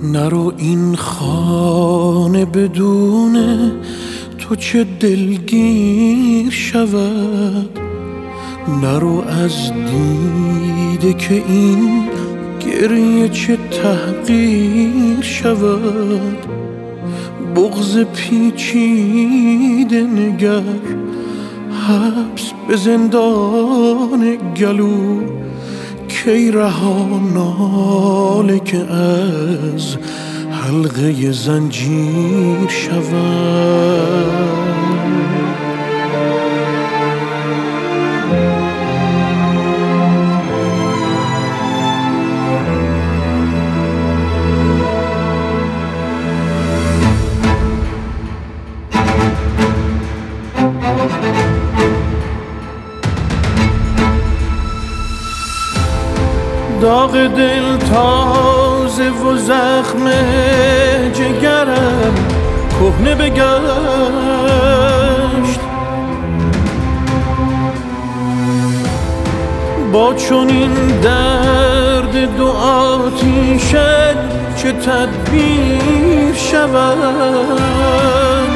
نرو این خانه بدون تو چه دلگیر شود، نرو از دیده که این گریه چه تحقیر شود. بغض پیچیده نگر، حبس به زندان گلو، کی رها ناله که از حلقه زنجیر شود. داغ دل تازه و زخم جگرم کهنه بگشت، با چنین درد دو آتیشه چه تدبیر شود.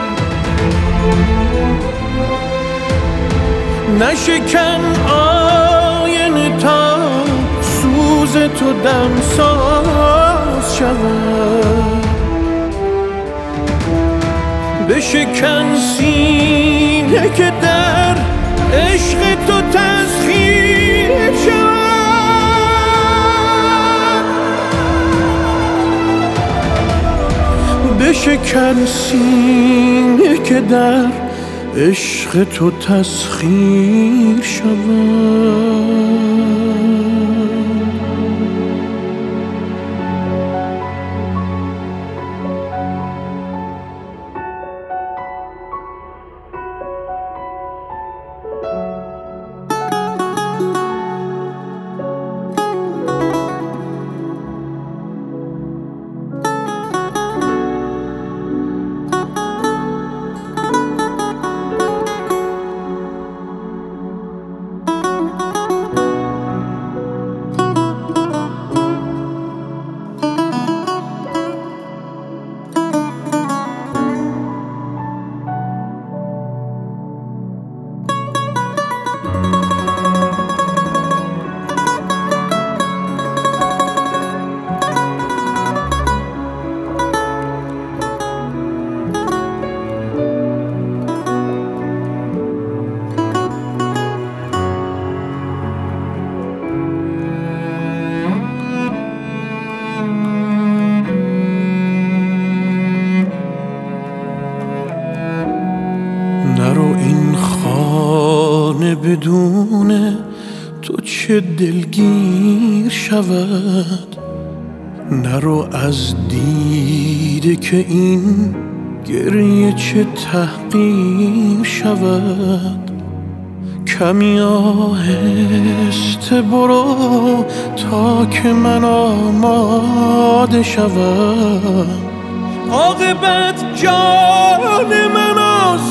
نشکن آینه تا سوز تو دمساز شود، بشکن سینه که در عشق تو تسخیر شود، بشکن سینه که در عشق تو تسخیر شود. نرو این خانه بدون تو چه دلگیر شود، نرو از دیده که این گریه چه تحقیر شود. کمی آهسته برو تا که من آماده شوم، عاقبت جان من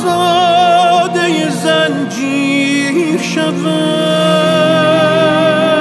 آزاده زنجیر شود.